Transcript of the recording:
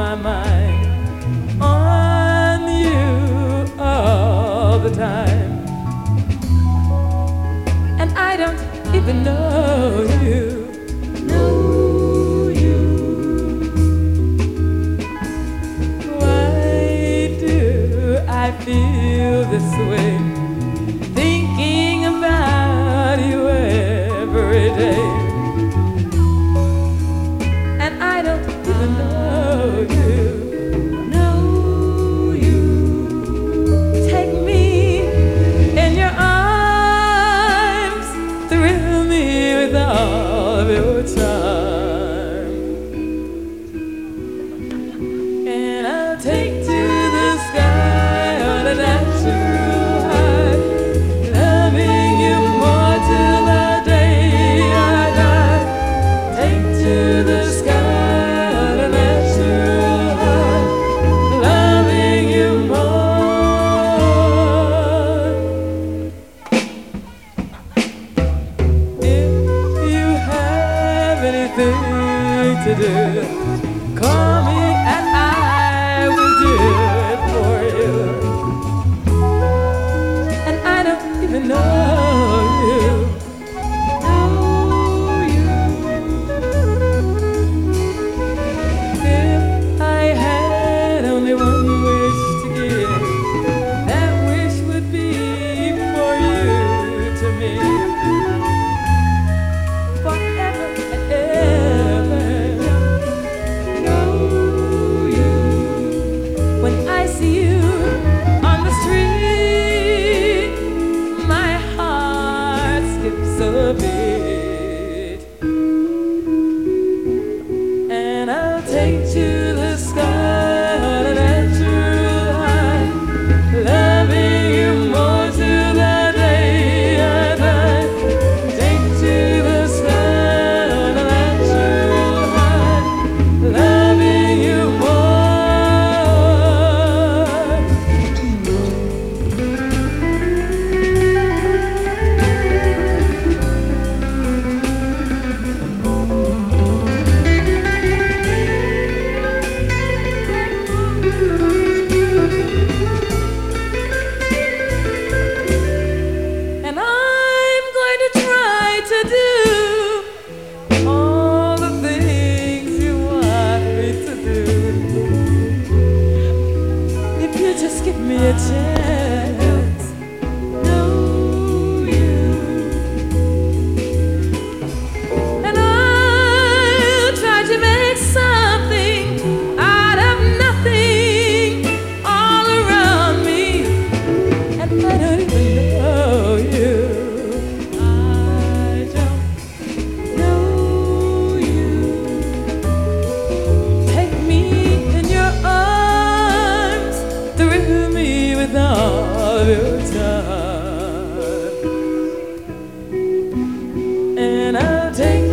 my mind on you all the time, and I don't even know you. I feel this way, thinking about you every day, and I don't even know you. Take me in your arms, thrill me with all of your charm, and I'll take to the sky. To do, call me and I will do it for you, and I don't even know you. If I had only one wish to give, that wish would be for you to me, forever and ever. A bit, and I'll take to the sky on a natural high, loving you more till the day I die. Take to the sky on a natural high, loving you more. Just give me a chance. Know you, and I'll try to make something out of nothing all around me, and I don't even know you. I don't know you. Take me in your arms, thrill me with all your time, and I'll take